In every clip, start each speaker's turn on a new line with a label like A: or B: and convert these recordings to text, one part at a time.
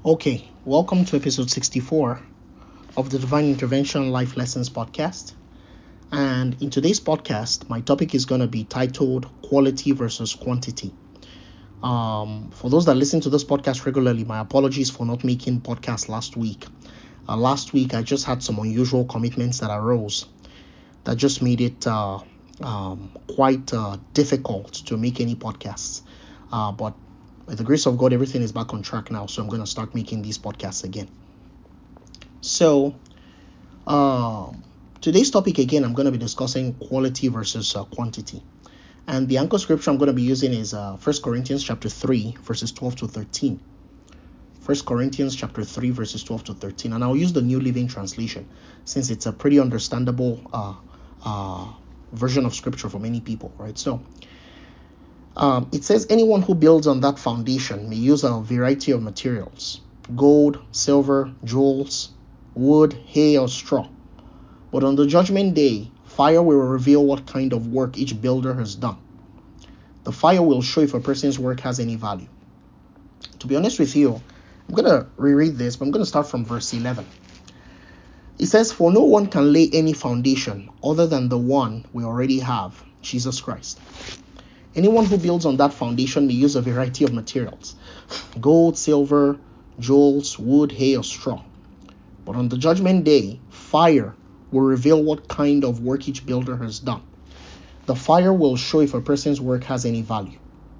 A: Okay, welcome to episode 64 of the Divine Intervention Life Lessons podcast. And in today's podcast, my topic is going to be titled Quality versus Quantity. For those that listen to this podcast regularly, my apologies for not making podcast last week. Last week, I just had some unusual commitments that arose that just made it quite difficult to make any podcasts. But with the grace of God, everything is back on track now, so I'm going to start making these podcasts again. So, today's topic again, I'm going to be discussing quality versus quantity. And the anchor scripture I'm going to be using is 1 Corinthians chapter 3, verses 12 to 13. 1 Corinthians chapter 3, verses 12 to 13. And I'll use the New Living Translation, since it's a pretty understandable version of scripture for many people, right? So, it says, anyone who builds on that foundation may use a variety of materials: gold, silver, jewels, wood, hay, or straw. But on the judgment day, fire will reveal what kind of work each builder has done. The fire will show if a person's work has any value. To be honest with you, I'm going to reread this, but I'm going to start from verse 11. It says, for no one can lay any foundation other than the one we already have, Jesus Christ. Anyone who builds on that foundation may use a variety of materials: gold, silver, jewels, wood, hay, or straw. But on the judgment day, fire will reveal what kind of work each builder has done. The fire will show if a person's work has any value.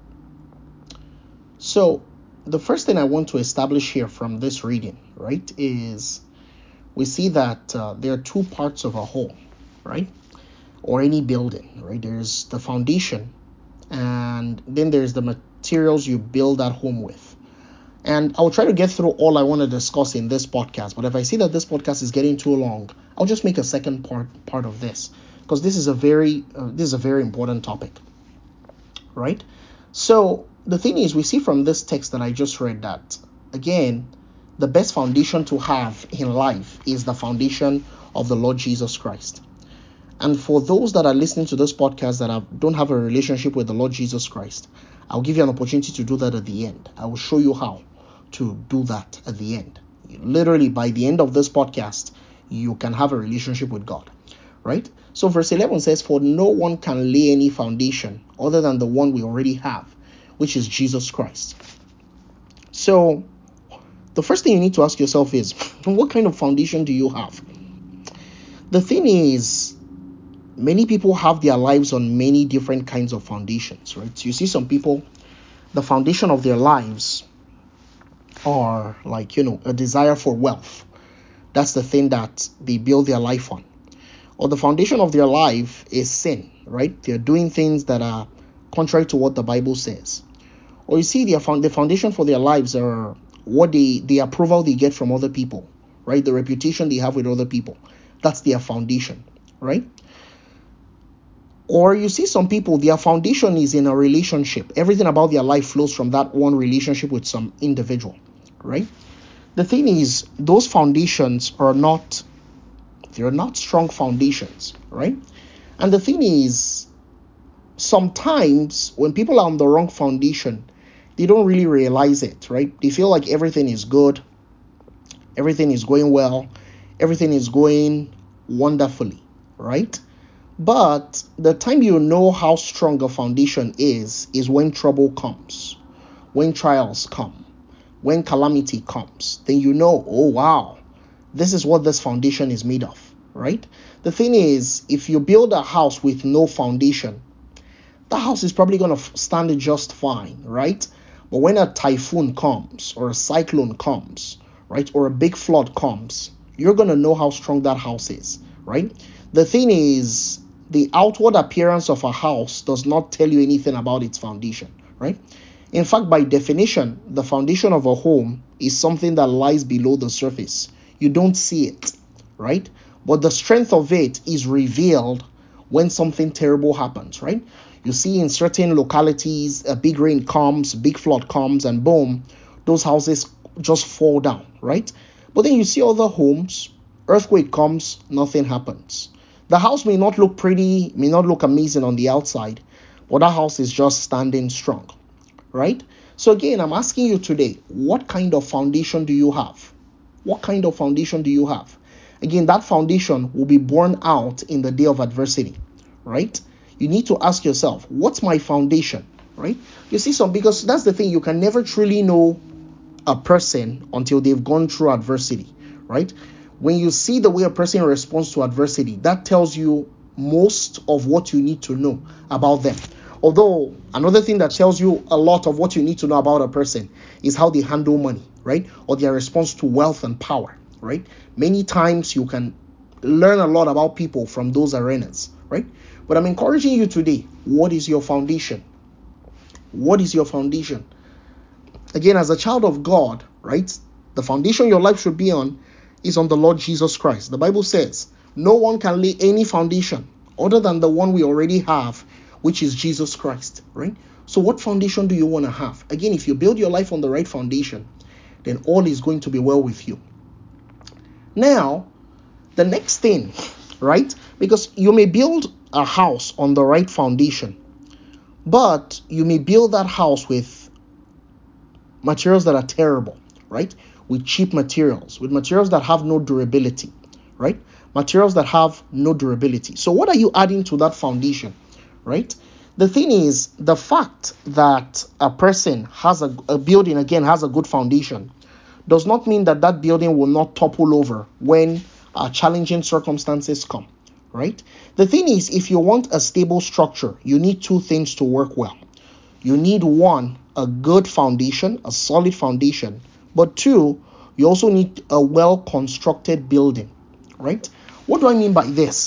A: So, the first thing I want to establish here from this reading, right, is we see that there are two parts of a home, right, or any building, right? There's the foundation, and then there's the materials you build that home with. And I'll try to get through all I want to discuss in this podcast, but if I see that this podcast is getting too long, I'll just make a second part of this, because this is a very important topic, right? So the thing is, we see from this text that I just read that, again, the best foundation to have in life is the foundation of the Lord Jesus Christ. And for those that are listening to this podcast that don't have a relationship with the Lord Jesus Christ, I'll give you an opportunity to do that at the end. I will show you how to do that at the end. Literally, by the end of this podcast, you can have a relationship with God, right? So verse 11 says, for no one can lay any foundation other than the one we already have, which is Jesus Christ. So the first thing you need to ask yourself is, what kind of foundation do you have? The thing is, many people have their lives on many different kinds of foundations, right? So you see some people, the foundation of their lives are like, a desire for wealth. That's the thing that they build their life on. Or the foundation of their life is sin, right? They're doing things that are contrary to what the Bible says. Or you see the foundation for their lives are what the approval they get from other people, right? The reputation they have with other people. That's their foundation, right? Or you see some people, their foundation is in a relationship. Everything about their life flows from that one relationship with some individual, right? The thing is, those foundations they're not strong foundations, right? And the thing is, sometimes when people are on the wrong foundation, they don't really realize it, right? They feel like everything is good, everything is going well, everything is going wonderfully, right? But the time you know how strong a foundation is when trouble comes, when trials come, when calamity comes. Then you know, oh wow, this is what this foundation is made of, right? The thing is, if you build a house with no foundation, the house is probably going to stand just fine, right? But when a typhoon comes, or a cyclone comes, right, or a big flood comes, you're going to know how strong that house is, right? The thing is, the outward appearance of a house does not tell you anything about its foundation, right? In fact, by definition, the foundation of a home is something that lies below the surface. You don't see it, right? But the strength of it is revealed when something terrible happens, right? You see in certain localities, a big rain comes, big flood comes, and boom, those houses just fall down, right? But then you see other homes, earthquake comes, nothing happens. The house may not look pretty, may not look amazing on the outside, but that house is just standing strong, right? So again, I'm asking you today, what kind of foundation do you have? What kind of foundation do you have? Again, that foundation will be borne out in the day of adversity, right? You need to ask yourself, what's my foundation, right? You see, because that's the thing, you can never truly know a person until they've gone through adversity, right? When you see the way a person responds to adversity, that tells you most of what you need to know about them. Although another thing that tells you a lot of what you need to know about a person is how they handle money, right? Or their response to wealth and power, right? Many times you can learn a lot about people from those arenas, right? But I'm encouraging you today, what is your foundation? What is your foundation? Again, as a child of God, right? The foundation your life should be on is on the Lord Jesus Christ. The Bible says, no one can lay any foundation other than the one we already have, which is Jesus Christ, right? So what foundation do you want to have? Again, if you build your life on the right foundation, then all is going to be well with you. Now, the next thing, right? Because you may build a house on the right foundation, but you may build that house with materials that are terrible, right? With cheap materials, with materials that have no durability, right? Materials that have no durability. So what are you adding to that foundation, right? The thing is, the fact that a person has a building, again, has a good foundation does not mean that that building will not topple over when challenging circumstances come, right? The thing is, if you want a stable structure, you need two things to work well. You need, one, a good foundation, a solid foundation, but two, you also need a well-constructed building, right? What do I mean by this?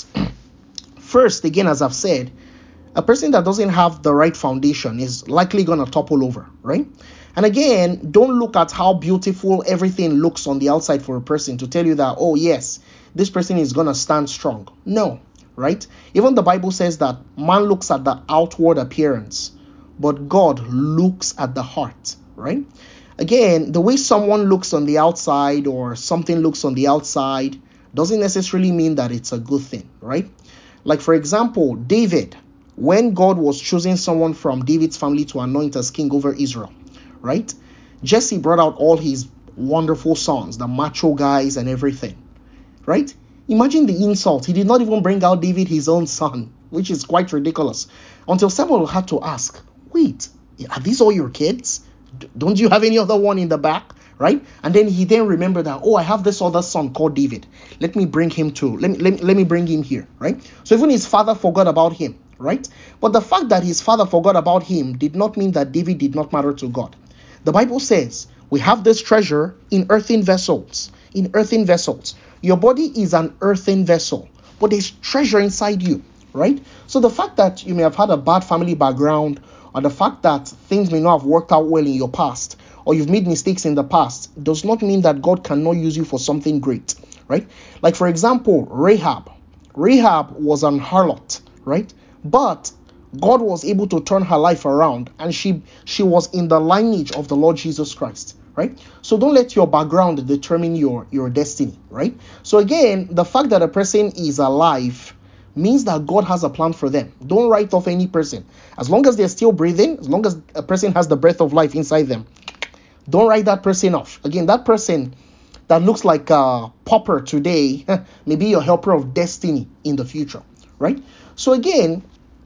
A: First, again, as I've said, a person that doesn't have the right foundation is likely going to topple over, right? And again, don't look at how beautiful everything looks on the outside for a person to tell you that, oh yes, this person is going to stand strong. No, right? Even the Bible says that man looks at the outward appearance, but God looks at the heart, right? Again, the way someone looks on the outside or something looks on the outside doesn't necessarily mean that it's a good thing, right? Like, for example, David, when God was choosing someone from David's family to anoint as king over Israel, right? Jesse brought out all his wonderful sons, the macho guys and everything, right? Imagine the insult. He did not even bring out David, his own son, which is quite ridiculous. Until Samuel had to ask, wait, are these all your kids? Don't you have any other one in the back? Right? And then he remembered that, oh, I have this other son called David. Let me bring him too. Let me bring him here, right? So even his father forgot about him, right? But the fact that his father forgot about him did not mean that David did not matter to God. The Bible says we have this treasure in earthen vessels. In earthen vessels. Your body is an earthen vessel, but there's treasure inside you, right? So the fact that you may have had a bad family background, or the fact that things may not have worked out well in your past, or you've made mistakes in the past, does not mean that God cannot use you for something great, right? Like, for example, Rahab. Rahab was an harlot, right? But God was able to turn her life around, and she was in the lineage of the Lord Jesus Christ, right? So don't let your background determine your destiny, right? So again, the fact that a person is alive means that God has a plan for them. Don't write off any person. As long as they're still breathing, as long as a person has the breath of life inside them, don't write that person off. Again, that person that looks like a pauper today may be your helper of destiny in the future, right? So again,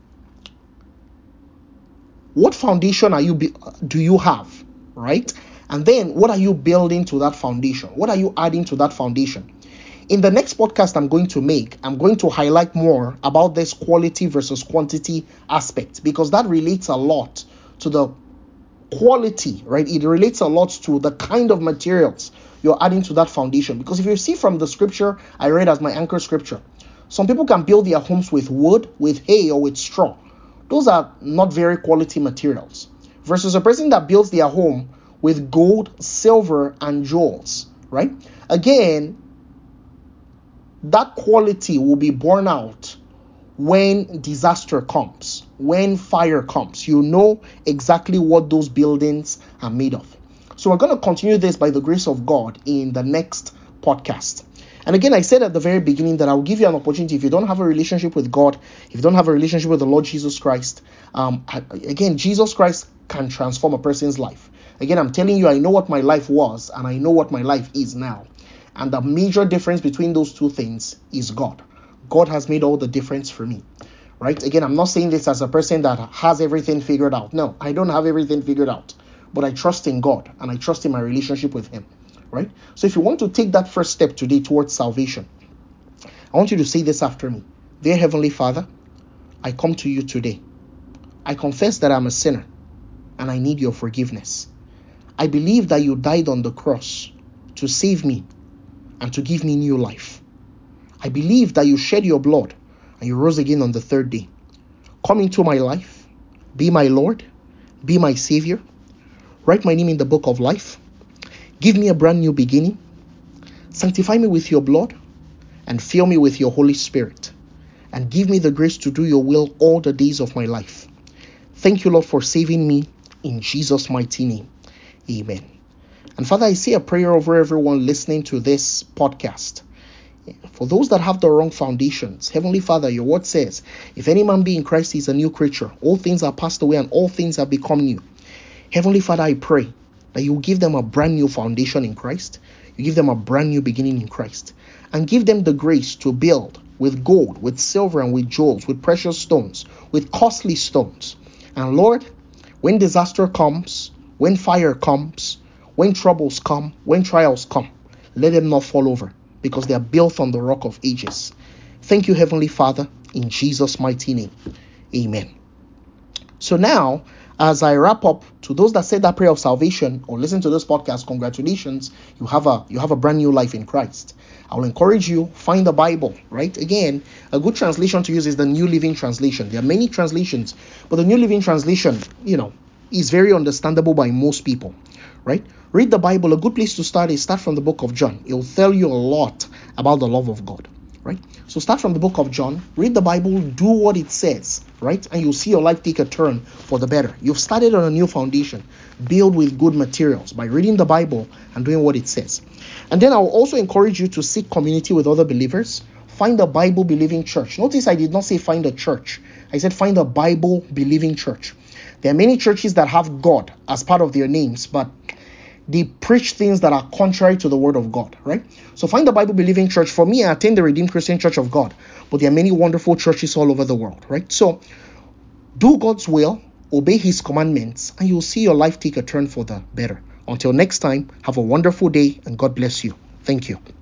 A: what foundation do you have, right? And then what are you building to that foundation? What are you adding to that foundation? In the next podcast I'm going to highlight more about this quality versus quantity aspect, because that relates a lot to the quality, right? It relates a lot to the kind of materials you're adding to that foundation. Because if you see from the scripture I read as my anchor scripture, some people can build their homes with wood, with hay, or with straw. Those are not very quality materials. Versus a person that builds their home with gold, silver, and jewels, right? Again, that quality will be borne out when disaster comes, when fire comes. You know exactly what those buildings are made of. So we're going to continue this by the grace of God in the next podcast. And again, I said at the very beginning that I'll give you an opportunity. If you don't have a relationship with God, if you don't have a relationship with the Lord Jesus Christ, again, Jesus Christ can transform a person's life. Again, I'm telling you, I know what my life was and I know what my life is now. And the major difference between those two things is God. God has made all the difference for me. Right? Again, I'm not saying this as a person that has everything figured out. No, I don't have everything figured out. But I trust in God and I trust in my relationship with Him. Right? So if you want to take that first step today towards salvation, I want you to say this after me. Dear Heavenly Father, I come to you today. I confess that I'm a sinner and I need your forgiveness. I believe that you died on the cross to save me and to give me new life. I believe that you shed your blood and you rose again on the third day. Come into my life. Be my Lord. Be my Savior. Write my name in the book of life. Give me a brand new beginning. Sanctify me with your blood and fill me with your Holy Spirit. And give me the grace to do your will all the days of my life. Thank you, Lord, for saving me in Jesus' mighty name. Amen. And Father, I say a prayer over everyone listening to this podcast. For those that have the wrong foundations, Heavenly Father, your word says, if any man be in Christ, he is a new creature. All things are passed away and all things have become new. Heavenly Father, I pray that you give them a brand new foundation in Christ. You give them a brand new beginning in Christ. And give them the grace to build with gold, with silver, and with jewels, with precious stones, with costly stones. And Lord, when disaster comes, when fire comes, when troubles come, when trials come, let them not fall over, because they are built on the rock of ages. Thank you, Heavenly Father, in Jesus' mighty name. Amen. So now, as I wrap up, to those that said that prayer of salvation or listen to this podcast, congratulations, you have a brand new life in Christ. I will encourage you, find the Bible, right? Again, a good translation to use is the New Living Translation. There are many translations, but the New Living Translation, is very understandable by most people, right? Read the Bible. A good place to start is start from the book of John. It will tell you a lot about the love of God, right? So start from the book of John, read the Bible, do what it says, right? And you'll see your life take a turn for the better. You've started on a new foundation. Build with good materials by reading the Bible and doing what it says. And then I'll also encourage you to seek community with other believers. Find a Bible-believing church. Notice I did not say find a church. I said find a Bible-believing church. There are many churches that have God as part of their names, but they preach things that are contrary to the word of God, right? So find a Bible-believing church. For me, I attend the Redeemed Christian Church of God, but there are many wonderful churches all over the world, right? So do God's will, obey His commandments, and you'll see your life take a turn for the better. Until next time, have a wonderful day, and God bless you. Thank you.